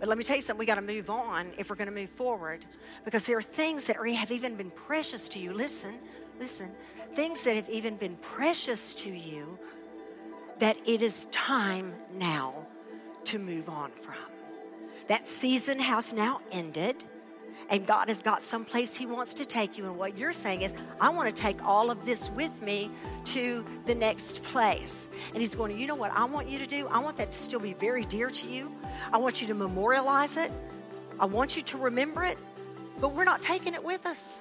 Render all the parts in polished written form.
But let me tell you something, we got to move on if we're going to move forward, because there are things that have even been precious to you. Listen, things that have even been precious to you that it is time now to move on from. That season has now ended, and God has got someplace He wants to take you. And what you're saying is, I want to take all of this with me to the next place. And He's going, you know what I want you to do? I want that to still be very dear to you. I want you to memorialize it. I want you to remember it. But we're not taking it with us.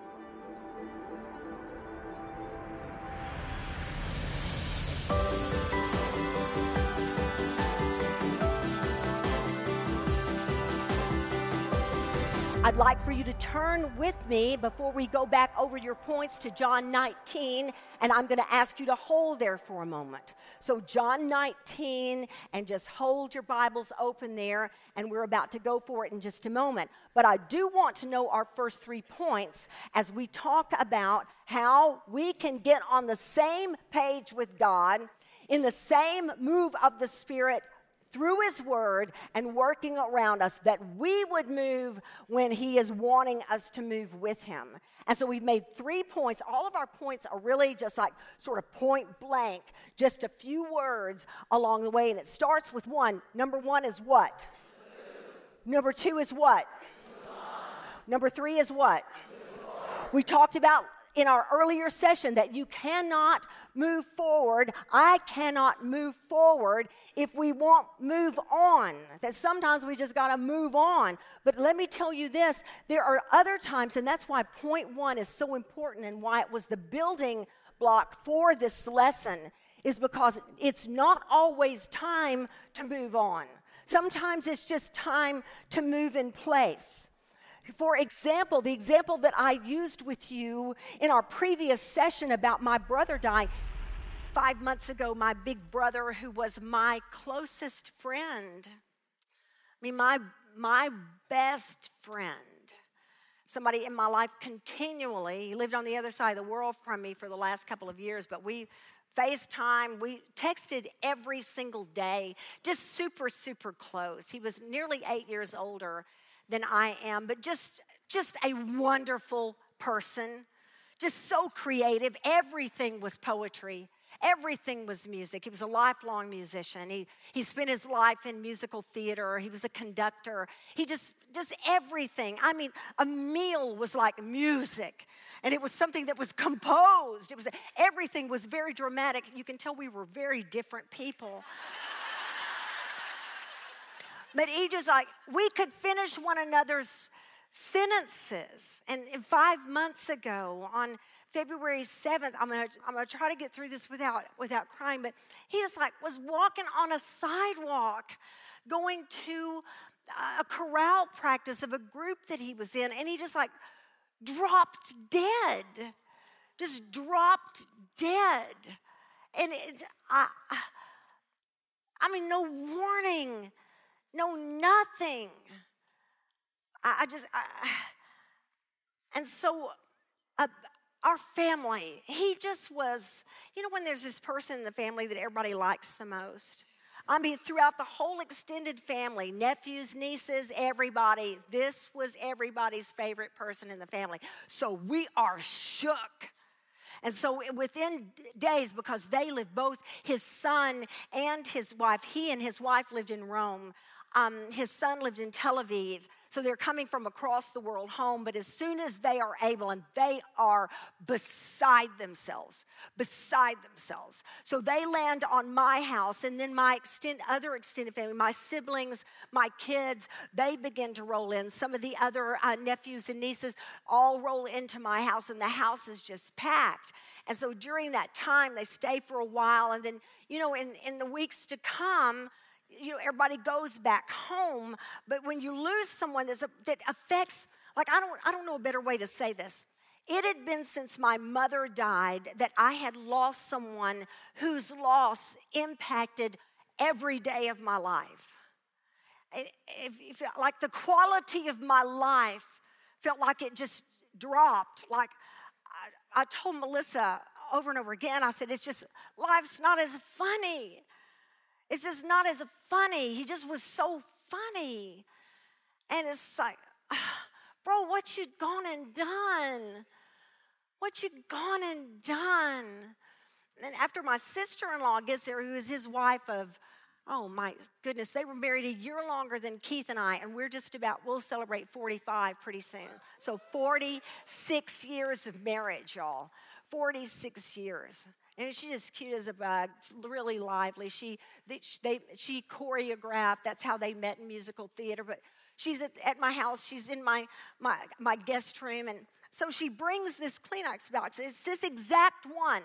I'd like for you to turn with me before we go back over your points to John 19, and I'm going to ask you to hold there for a moment. So John 19, and just hold your Bibles open there, and we're about to go for it in just a moment. But I do want to know our first 3 points as we talk about how we can get on the same page with God, in the same move of the Spirit through His Word and working around us, that we would move when He is wanting us to move with Him. And so we've made 3 points. All of our points are really just like sort of point blank, just a few words along the way. And it starts with 1. Number 1 is what? Number 2 is what? Number 3 is what? We talked about in our earlier session that you cannot move forward. I cannot move forward if we won't move on. That sometimes we just got to move on. But let me tell you this, there are other times, and that's why point 1 is so important and why it was the building block for this lesson, is because it's not always time to move on. Sometimes it's just time to move in place. For example, the example that I used with you in our previous session about my brother dying, 5 months ago, my big brother, who was my closest friend, my best friend, somebody in my life continually. He lived on the other side of the world from me for the last couple of years, but we FaceTime, we texted every single day, just super, super close. He was nearly 8 years older than I am, but just a wonderful person, just so creative. Everything was poetry. Everything was music. He was a lifelong musician. He spent his life in musical theater. He was a conductor. He just everything. I mean, a meal was like music, and it was something that was composed. Everything was very dramatic. You can tell we were very different people. But he just we could finish one another's sentences. And 5 months ago, on February 7th, I'm gonna try to get through this without crying, but he just was walking on a sidewalk, going to a chorale practice of a group that he was in, and he just dropped dead. Just dropped dead. And no warning. No, nothing. And so our family, he just was, when there's this person in the family that everybody likes the most. Throughout the whole extended family, nephews, nieces, everybody, this was everybody's favorite person in the family. So we are shook. And so within days, because they lived, both his son and his wife, he and his wife lived in Rome. His son lived in Tel Aviv. So they're coming from across the world home, but as soon as they are able, and they are beside themselves. So they land on my house, and then my other extended family, my siblings, my kids, they begin to roll in. Some of the other nephews and nieces all roll into my house, and the house is just packed. And so during that time, they stay for a while, and then, in the weeks to come, everybody goes back home. But when you lose someone that affects, I don't know a better way to say this. It had been since my mother died that I had lost someone whose loss impacted every day of my life. It felt like the quality of my life felt like it just dropped. I told Melissa over and over again, I said, life's not as funny. It's just not as funny. He just was so funny. And it's like, bro, what you gone and done? What you gone and done? And after my sister-in-law gets there, who is his wife of, oh my goodness, they were married a year longer than Keith and I, and we'll celebrate 45 pretty soon. So 46 years of marriage, y'all. 46 years. And she's just cute as a bug, really lively. She choreographed. That's how they met in musical theater. But she's at my house. She's in my guest room. And so she brings this Kleenex box. It's this exact one.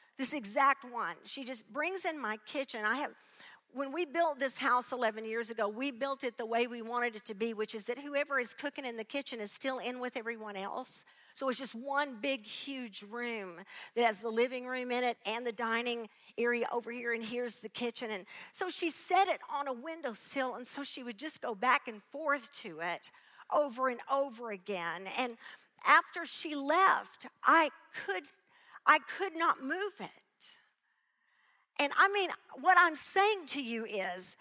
She just brings in my kitchen. When we built this house 11 years ago, we built it the way we wanted it to be, which is that whoever is cooking in the kitchen is still in with everyone else. So it's just one big, huge room that has the living room in it and the dining area over here, and here's the kitchen. And so she set it on a windowsill, and so she would just go back and forth to it over and over again. And after she left, I could not move it. And I mean, what I'm saying to you is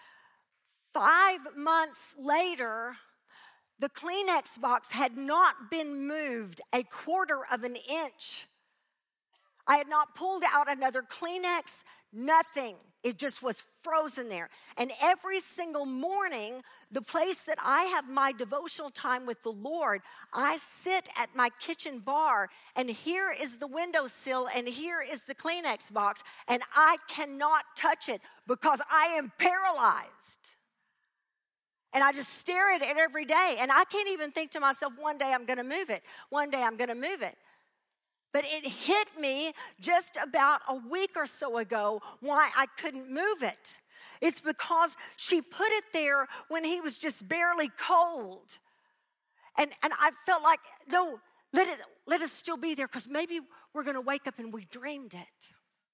5 months later, the Kleenex box had not been moved a quarter of an inch. I had not pulled out another Kleenex, nothing. It just was frozen there. And every single morning, the place that I have my devotional time with the Lord, I sit at my kitchen bar, and here is the windowsill, and here is the Kleenex box, and I cannot touch it because I am paralyzed. And I just stare at it every day, and I can't even think to myself, one day I'm going to move it. One day I'm going to move it. But it hit me just about a week or so ago why I couldn't move it. It's because she put it there when he was just barely cold. And I felt like, no, let it still be there, because maybe we're going to wake up and we dreamed it.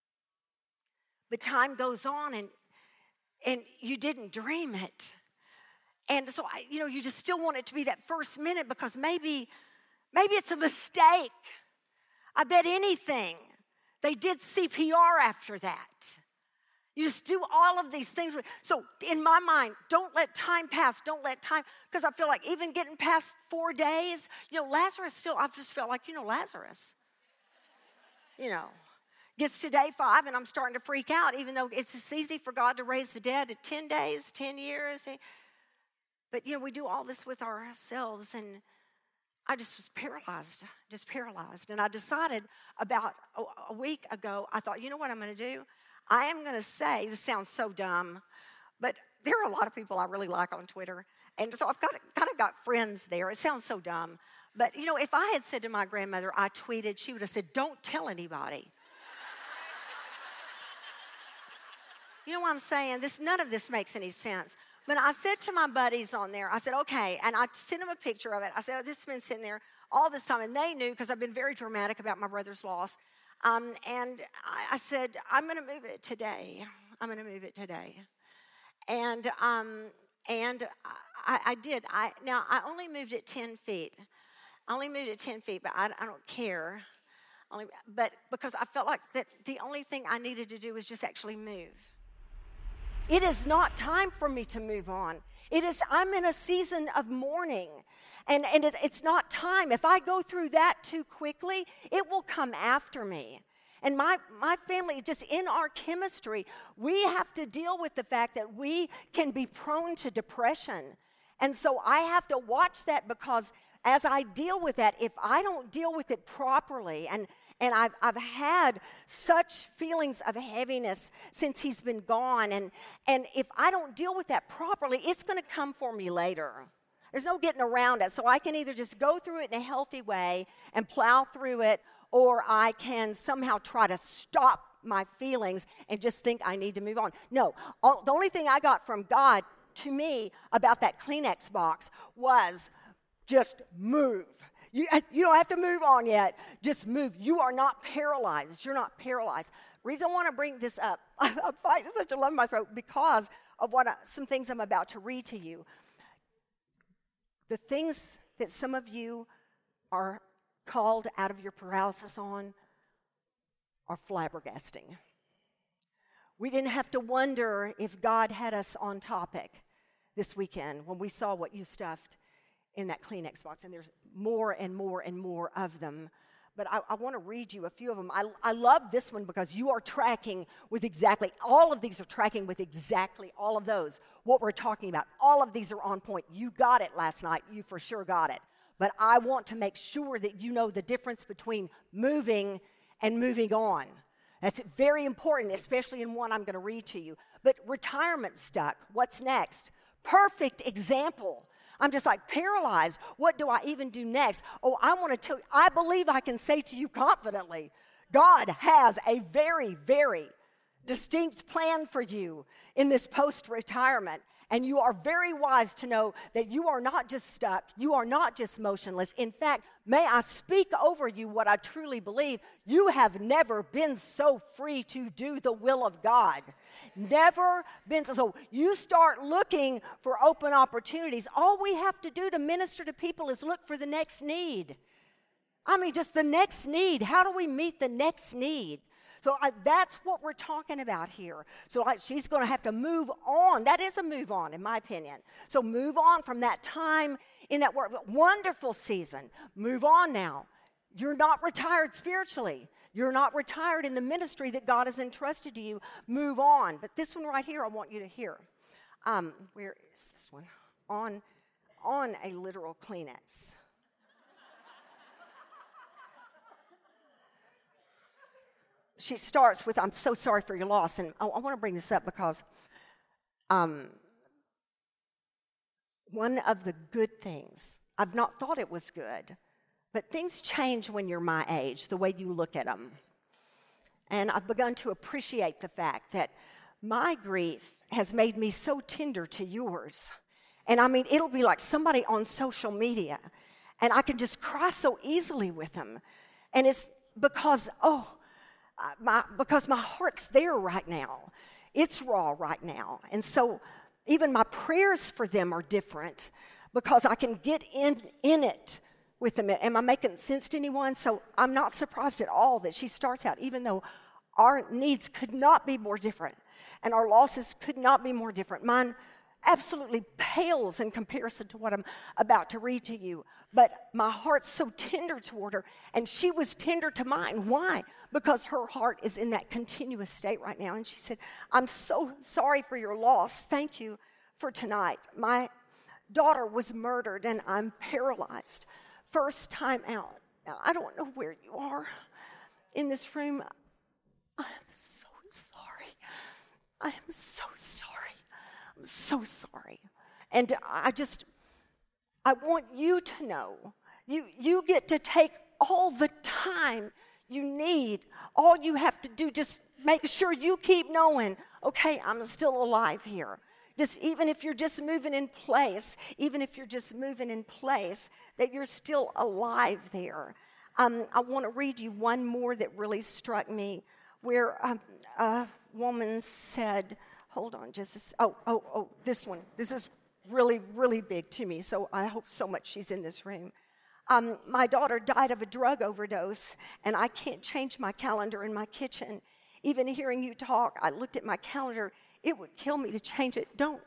But time goes on, and you didn't dream it. And so, you just still want it to be that first minute, because maybe it's a mistake. I bet anything. They did CPR after that. You just do all of these things. So in my mind, don't let time pass. Don't let time, because I feel like even getting past 4 days, Lazarus still, I've just felt like, Lazarus, gets to day 5 and I'm starting to freak out, even though it's as easy for God to raise the dead at 10 days, 10 years. But, we do all this with ourselves, and I just was paralyzed. And I decided about a week ago, I thought, you know what I'm going to do? I am going to say, this sounds so dumb, but there are a lot of people I really like on Twitter. And so I've kind of got friends there. It sounds so dumb. But, if I had said to my grandmother, I tweeted, she would have said, don't tell anybody. You know what I'm saying? None of this makes any sense. But I said to my buddies on there, I said, okay, and I sent them a picture of it. I said, this has been sitting there all this time, and they knew, because I've been very dramatic about my brother's loss. And I said, I'm going to move it today. And I did. Now, I only moved it 10 feet. But I don't care. But because I felt like that the only thing I needed to do was just actually move. It is not time for me to move on. I'm in a season of mourning, and it's not time. If I go through that too quickly, it will come after me. And my family, just in our chemistry, we have to deal with the fact that we can be prone to depression. And so I have to watch that, because as I deal with that, if I don't deal with it properly, and I've had such feelings of heaviness since he's been gone. And if I don't deal with that properly, it's going to come for me later. There's no getting around it. So I can either just go through it in a healthy way and plow through it, or I can somehow try to stop my feelings and just think I need to move on. No, the only thing I got from God to me about that Kleenex box was just move. You don't have to move on yet. Just move. You are not paralyzed. You're not paralyzed. The reason I want to bring this up, I'm fighting such a lump in my throat because of some things I'm about to read to you. The things that some of you are called out of your paralysis on are flabbergasting. We didn't have to wonder if God had us on topic. this weekend when we saw what you stuffed in that Kleenex box, and there's more and more and more of them. But I want to read you a few of them. I love this one because you are tracking with exactly, all of these are tracking with exactly all of those, what we're talking about. All of these are on point. You got it last night. You for sure got it. But I want to make sure that you know the difference between moving and moving on. That's very important, especially in one I'm going to read to you. But retirement stuck. What's next? Perfect example. I'm just like paralyzed. What do I even do next? Oh, I want to tell you, I believe I can say to you confidently, God has a very, very distinct plan for you in this post-retirement. And you are very wise to know that you are not just stuck. You are not just motionless. In fact, may I speak over you what I truly believe. You have never been so free to do the will of God. Never been so. You start looking for open opportunities. All we have to do to minister to people is look for the next need. I mean, just the next need. How do we meet the next need? So that's what we're talking about here. So she's going to have to move on. That is a move on, in my opinion. So move on from that time in that wonderful season. Move on now. You're not retired spiritually. You're not retired in the ministry that God has entrusted to you. Move on. But this one right here, I want you to hear. Where is this one? On a literal Kleenex. She starts with, I'm so sorry for your loss. And I want to bring this up because one of the good things, I've not thought it was good, but things change when you're my age, the way you look at them. And I've begun to appreciate the fact that my grief has made me so tender to yours. And I mean, it'll be like somebody on social media, and I can just cry so easily with them. And it's because, because my heart's there right now. It's raw right now. And so even my prayers for them are different because I can get in it with them. Am I making sense to anyone? So I'm not surprised at all that she starts out, even though our needs could not be more different and our losses could not be more different. Mine absolutely pales in comparison to what I'm about to read to you. But my heart's so tender toward her, and she was tender to mine. Why? Because her heart is in that continuous state right now. And she said, I'm so sorry for your loss. Thank you for tonight. My daughter was murdered, and I'm paralyzed. First time out. Now, I don't know where you are in this room. I'm so sorry. I am so sorry. I'm so sorry. And I want you to know, you get to take all the time you need. All you have to do, just make sure you keep knowing, okay, I'm still alive here. Just even if you're just moving in place, that you're still alive there. I want to read you one more that really struck me, where a woman said, hold on, this one. This is really, really big to me, so I hope so much she's in this room. My daughter died of a drug overdose, and I can't change my calendar in my kitchen. Even hearing you talk, I looked at my calendar. It would kill me to change it. Don't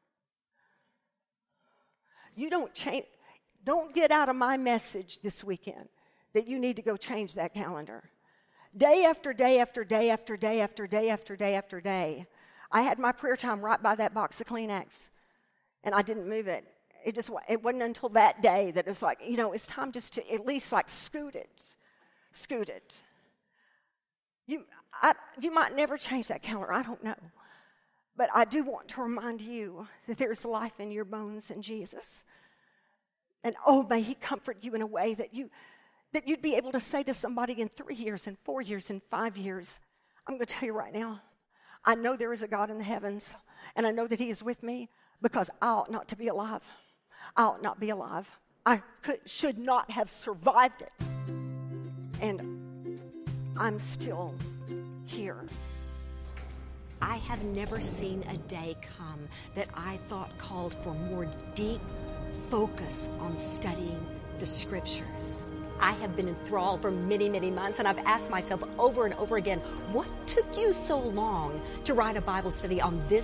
get out of my message this weekend that you need to go change that calendar. Day after day after day after day after day after day after day, I had my prayer time right by that box of Kleenex, and I didn't move it. It wasn't until that day that it was like, it's time just to at least like scoot it. You might never change that calendar, I don't know. But I do want to remind you that there's life in your bones in Jesus. And may he comfort you in a way that you'd be able to say to somebody in 3 years, and 4 years, and 5 years, I'm going to tell you right now, I know there is a God in the heavens, and I know that he is with me because I ought not to be alive. I ought not be alive. I should not have survived it. And I'm still here. I have never seen a day come that I thought called for more deep focus on studying the scriptures. I have been enthralled for many, many months, and I've asked myself over and over again, what took you so long to write a Bible study on this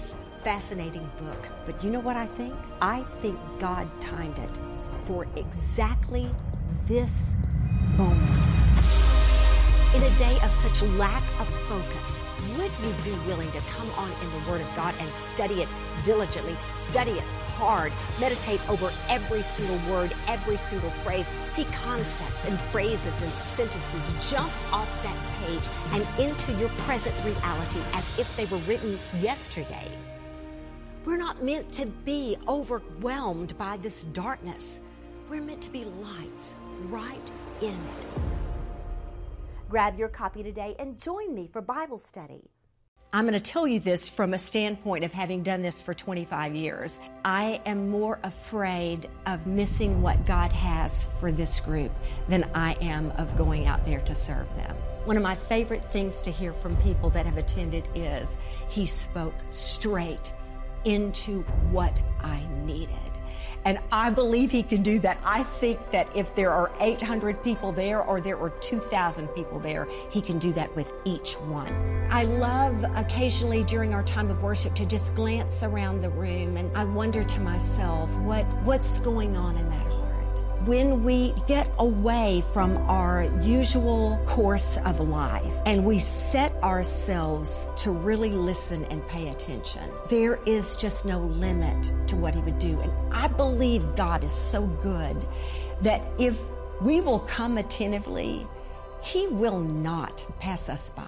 fascinating book. But you know what I think? I think God timed it for exactly this moment. In a day of such lack of focus, would you be willing to come on in the Word of God and study it diligently, study it hard, meditate over every single word, every single phrase, see concepts and phrases and sentences jump off that page and into your present reality as if they were written yesterday? We're not meant to be overwhelmed by this darkness. We're meant to be lights right in it. Grab your copy today and join me for Bible study. I'm going to tell you this from a standpoint of having done this for 25 years. I am more afraid of missing what God has for this group than I am of going out there to serve them. One of my favorite things to hear from people that have attended is, he spoke straight into what I needed. And I believe he can do that. I think that if there are 800 people there or there are 2,000 people there, he can do that with each one. I love occasionally during our time of worship to just glance around the room and I wonder to myself, what's going on in that heart? When we get away from our usual course of life and we set ourselves to really listen and pay attention, there is just no limit to what he would do. And I believe God is so good that if we will come attentively, he will not pass us by.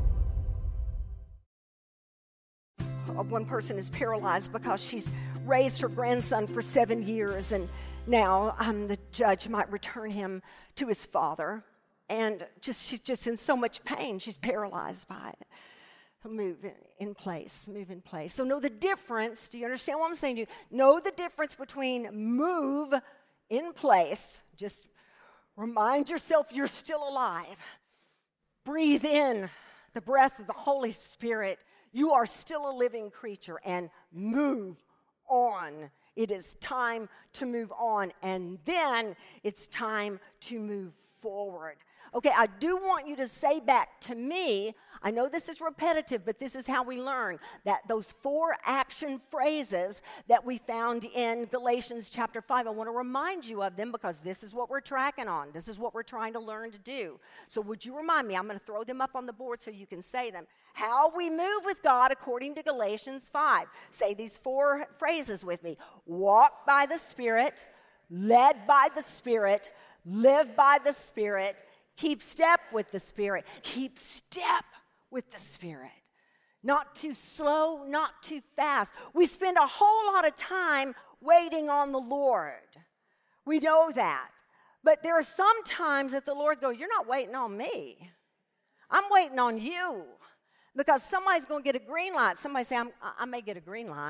One person is paralyzed because she's raised her grandson for 7 years, and now the judge might return him to his father. And she's just in so much pain. She's paralyzed by it. Move in place. So know the difference. Do you understand what I'm saying to you? Know the difference between move in place. Just remind yourself you're still alive. Breathe in the breath of the Holy Spirit. You are still a living creature, and move on. It is time to move on, and then it's time to move forward. Okay, I do want you to say back to me, I know this is repetitive, but this is how we learn, that those 4 action phrases that we found in Galatians chapter 5, I want to remind you of them because this is what we're tracking on. This is what we're trying to learn to do. So would you remind me? I'm going to throw them up on the board so you can say them. How we move with God according to Galatians 5. Say these 4 phrases with me. Walk by the Spirit, led by the Spirit, live by the Spirit, keep step with the Spirit. Keep step with the Spirit. Not too slow, not too fast. We spend a whole lot of time waiting on the Lord. We know that. But there are some times that the Lord goes, you're not waiting on me. I'm waiting on you. Because somebody's going to get a green light. Somebody say, I may get a green light.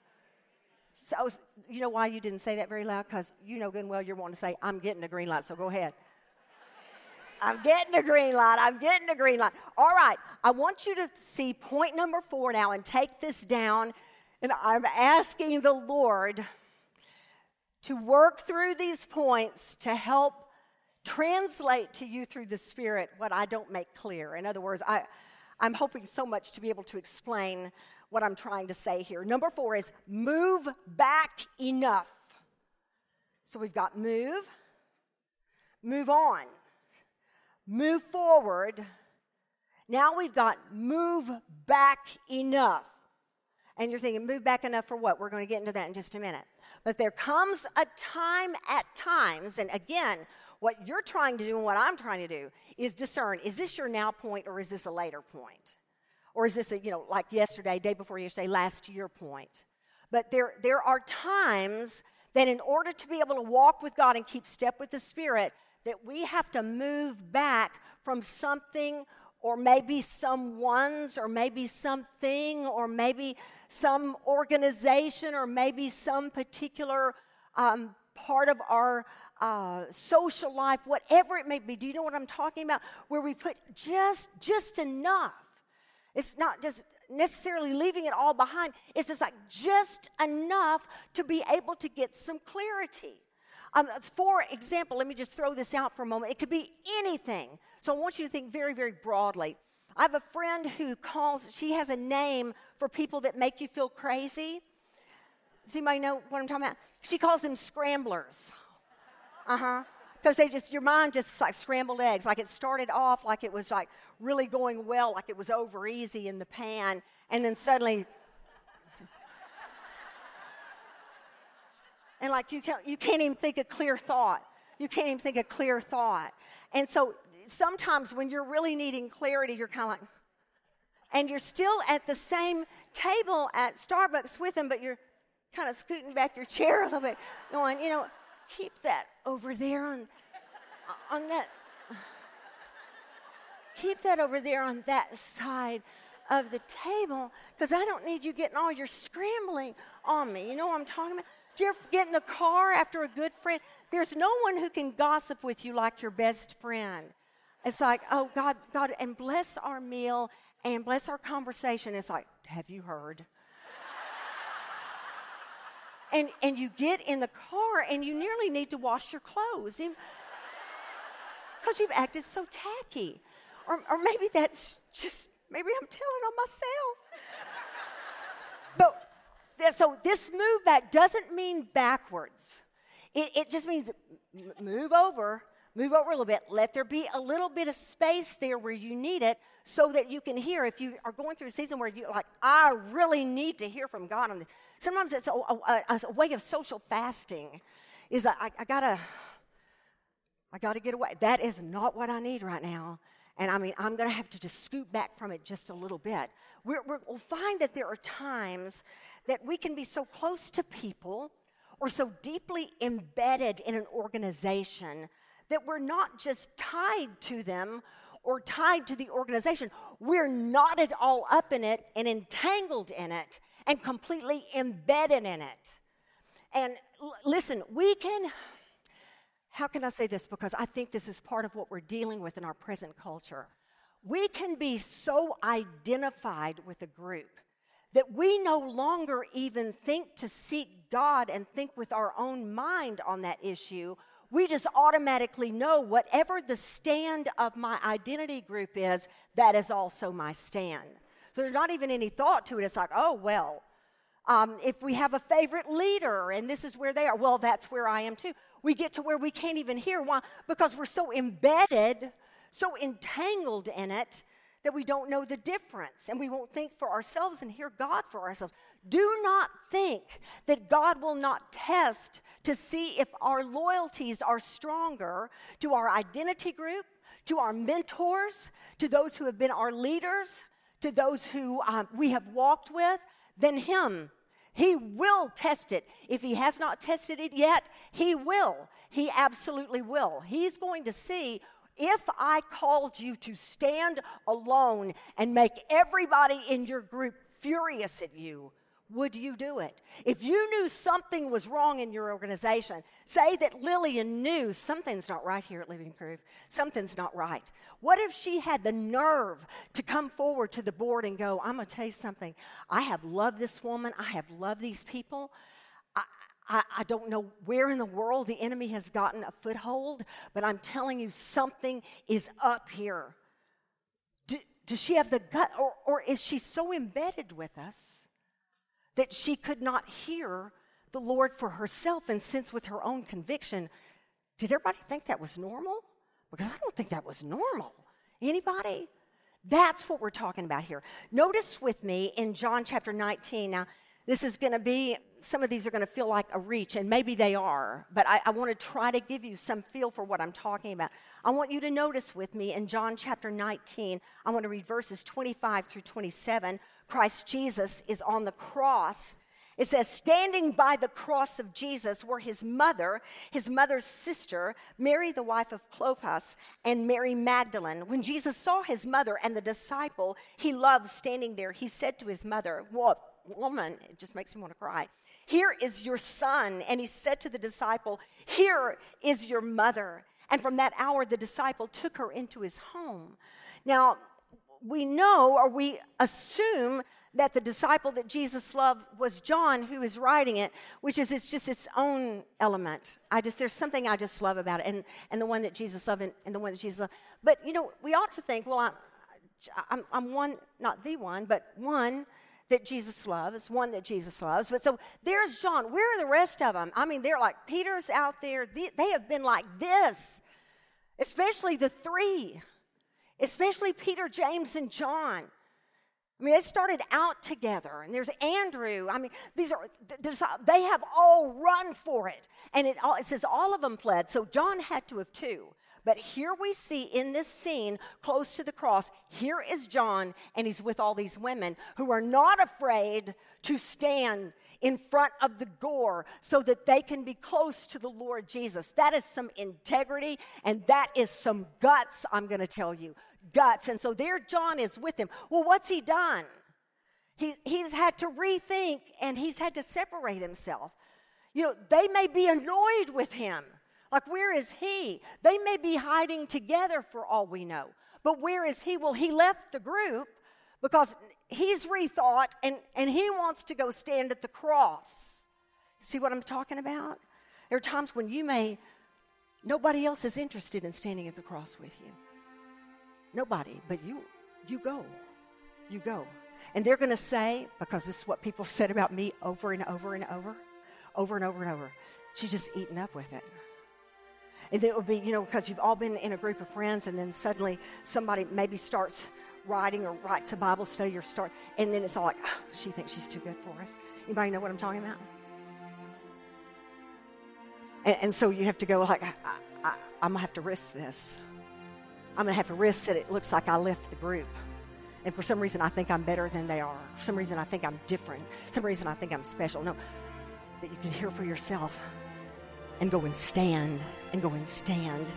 So you know why you didn't say that very loud? Because you know good and well you're wanting to say, I'm getting a green light, so go ahead. I'm getting a green light. All right, I want you to see point number 4 now and take this down. And I'm asking the Lord to work through these points to help translate to you through the Spirit what I don't make clear. In other words, I'm hoping so much to be able to explain what I'm trying to say here. Number 4 is move back enough. So we've got move on, move forward. Now we've got move back enough. And you're thinking, move back enough for what? We're going to get into that in just a minute. But there comes a time at times, and again, what you're trying to do and what I'm trying to do is discern, is this your now point or is this a later point? Or is this like yesterday, day before yesterday, last year point? But there are times that in order to be able to walk with God and keep step with the Spirit, that we have to move back from something or maybe someone's or maybe something or maybe some organization or maybe some particular part of our social life, whatever it may be. Do you know what I'm talking about? Where we put just enough. It's not just necessarily leaving it all behind. It's just like just enough to be able to get some clarity. For example, let me just throw this out for a moment. It could be anything. So I want you to think very, very broadly. I have a friend who she has a name for people that make you feel crazy. Does anybody know what I'm talking about? She calls them scramblers. Because your mind just like scrambled eggs. Like it started off like it was like really going well, like it was over easy in the pan, and then suddenly, and like you can't even think a clear thought. You can't even think a clear thought. And so sometimes when you're really needing clarity, you're kind of like, and you're still at the same table at Starbucks with them, but you're kind of scooting back your chair a little bit, going, keep that over there on that. Keep that over there on that side of the table, because I don't need you getting all your scrambling on me. You know what I'm talking about? Do you ever get in the car after a good friend? There's no one who can gossip with you like your best friend. It's like, oh, God, and bless our meal and bless our conversation. It's like, have you heard? And you get in the car and you nearly need to wash your clothes because you've acted so tacky. Or maybe that's just, maybe I'm telling on myself. So this move back doesn't mean backwards. It just means move over a little bit. Let there be a little bit of space there where you need it so that you can hear. If you are going through a season where you're like, I really need to hear from God on this. Sometimes it's a way of social fasting. Is I gotta get away. That is not what I need right now. And I'm going to have to just scoot back from it just a little bit. We'll find that there are times that we can be so close to people or so deeply embedded in an organization that we're not just tied to them or tied to the organization. We're knotted all up in it and entangled in it and completely embedded in it. And listen, how can I say this? Because I think this is part of what we're dealing with in our present culture. We can be so identified with a group that we no longer even think to seek God and think with our own mind on that issue. We just automatically know whatever the stand of my identity group is, that is also my stand. So there's not even any thought to it. It's like, oh, well, if we have a favorite leader and this is where they are, well, that's where I am too. We get to where we can't even hear. Why? Because we're so embedded, so entangled in it, that we don't know the difference, and we won't think for ourselves and hear God for ourselves. Do not think that God will not test to see if our loyalties are stronger to our identity group, to our mentors, to those who have been our leaders, to those who we have walked with, than Him. He will test it. If He has not tested it yet, He will. He absolutely will. He's going to see, if I called you to stand alone and make everybody in your group furious at you, would you do it? If you knew something was wrong in your organization, say that Lillian knew something's not right here at Living Proof. Something's not right. What if she had the nerve to come forward to the board and go, I'm going to tell you something. I have loved this woman. I have loved these people. I don't know where in the world the enemy has gotten a foothold, but I'm telling you, something is up here. Does she have the gut, or is she so embedded with us that she could not hear the Lord for herself and sense with her own conviction? Did everybody think that was normal? Because I don't think that was normal. Anybody? That's what we're talking about here. Notice with me in John chapter 19. Now, this is going to be, some of these are going to feel like a reach, and maybe they are, but I want to try to give you some feel for what I'm talking about. I want you to notice with me in John chapter 19, I want to read verses 25 through 27. Christ Jesus is on the cross. It says, standing by the cross of Jesus were his mother's sister, Mary the wife of Clopas, and Mary Magdalene. When Jesus saw his mother and the disciple he loved standing there, he said to his mother, woman, it just makes me want to cry. Here is your son. And he said to the disciple, here is your mother. And from that hour, the disciple took her into his home. Now, we know, or we assume, that the disciple that Jesus loved was John, who is writing it, which is it's just its own element. There's something I just love about it, and the one that Jesus loved and the one that Jesus loved. But, we ought to think, I'm one, not the one, but one that Jesus loves, one that Jesus loves. But so there's John. Where are the rest of them? I mean, they're like, Peter's out there. They have been like this, especially the three, especially Peter, James, and John. I mean, they started out together, and there's Andrew. I mean, they have all run for it. And it says all of them fled, so John had to have too. But here we see in this scene close to the cross, here is John, and he's with all these women who are not afraid to stand in front of the gore so that they can be close to the Lord Jesus. That is some integrity, and that is some guts, I'm going to tell you. Guts. And so there John is with him. Well, what's he done? He's had to rethink, and he's had to separate himself. You know, they may be annoyed with him. Like, where is he? They may be hiding together for all we know. But where is he? Well, he left the group because he's rethought, and he wants to go stand at the cross. See what I'm talking about? There are times when nobody else is interested in standing at the cross with you. Nobody, but you go. You go. And they're going to say, because this is what people said about me over and over and over, over and over and over, she's just eaten up with it. And then it would be, because you've all been in a group of friends, and then suddenly somebody maybe starts writing or writes a Bible study and then it's all like, oh, she thinks she's too good for us. Anybody know what I'm talking about? And so you have to go like, I'm going to have to risk this. I'm going to have to risk that it looks like I left the group. And for some reason, I think I'm better than they are. For some reason, I think I'm different. For some reason, I think I'm special. No, that you can hear for yourself and go and stand and go and stand.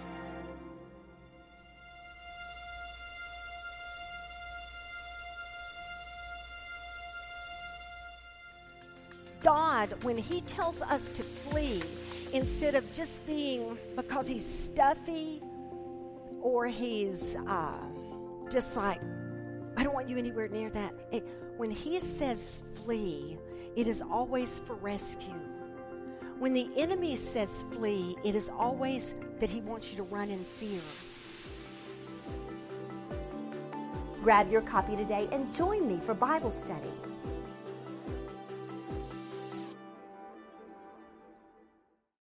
God, when he tells us to flee, instead of just being because he's stuffy or he's just like, I don't want you anywhere near that. When he says flee, it is always for rescue. When the enemy says flee, it is always that he wants you to run in fear. Grab your copy today and join me for Bible study.